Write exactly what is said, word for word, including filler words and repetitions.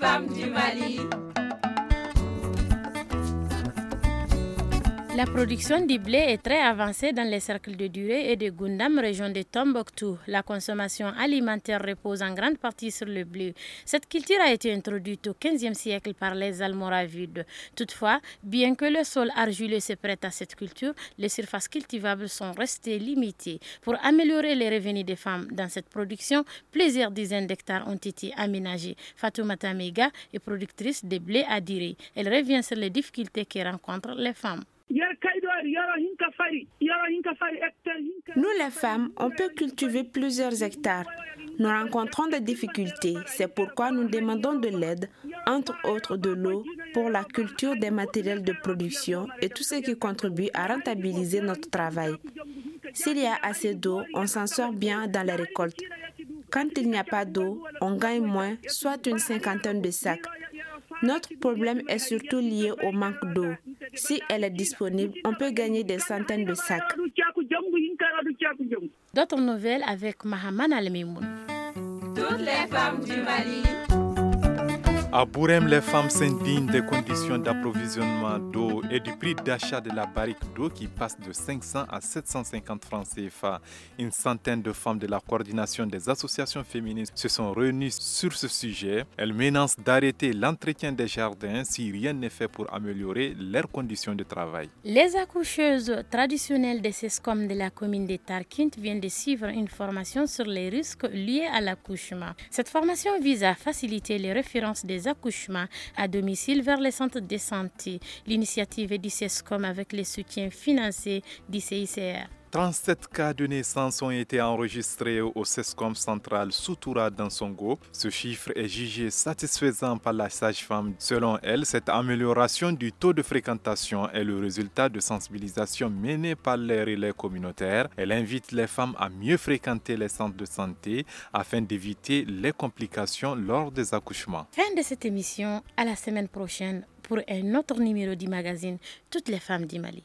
femmes du Mali. La production du blé est très avancée dans les cercles de Duré et de Gundam, région de Tombouctou. La consommation alimentaire repose en grande partie sur le blé. Cette culture a été introduite au quinzième siècle par les Almoravides. Toutefois, bien que le sol argileux se prête à cette culture, les surfaces cultivables sont restées limitées. Pour améliorer les revenus des femmes dans cette production, plusieurs dizaines d'hectares ont été aménagés. Fatoumata Mega est productrice de blé à Duré. Elle revient sur les difficultés que rencontrent les femmes. Nous les femmes, on peut cultiver plusieurs hectares. Nous rencontrons des difficultés, c'est pourquoi nous demandons de l'aide, entre autres de l'eau, pour la culture des matériels de production et tout ce qui contribue à rentabiliser notre travail. S'il y a assez d'eau, on s'en sort bien dans les récoltes. Quand il n'y a pas d'eau, on gagne moins, soit une cinquantaine de sacs. Notre problème est surtout lié au manque d'eau. Si elle est disponible, on peut gagner des centaines de sacs. D'autres nouvelles avec Mahaman Al-Mimoun. Toutes les femmes du Mali. À Bourem, les femmes s'indignent des conditions d'approvisionnement d'eau et du prix d'achat de la barrique d'eau qui passe de cinq cents à sept cent cinquante francs C F A. Une centaine de femmes de la coordination des associations féministes se sont réunies sur ce sujet. Elles menacent d'arrêter l'entretien des jardins si rien n'est fait pour améliorer leurs conditions de travail. Les accoucheuses traditionnelles des SESCOM de la commune de Tarkint viennent de suivre une formation sur les risques liés à l'accouchement. Cette formation vise à faciliter les références des accouchements à domicile vers les centres de santé. L'initiative est du SESCOM avec le soutien financier du C I C R. trente-sept cas de naissance ont été enregistrés au SESCOM central Soutoura dans Songo. Ce chiffre est jugé satisfaisant par la sage-femme. Selon elle, cette amélioration du taux de fréquentation est le résultat de sensibilisation menée par les relais communautaires. Elle invite les femmes à mieux fréquenter les centres de santé afin d'éviter les complications lors des accouchements. Fin de cette émission, à la semaine prochaine pour un autre numéro du magazine Toutes les femmes du Mali.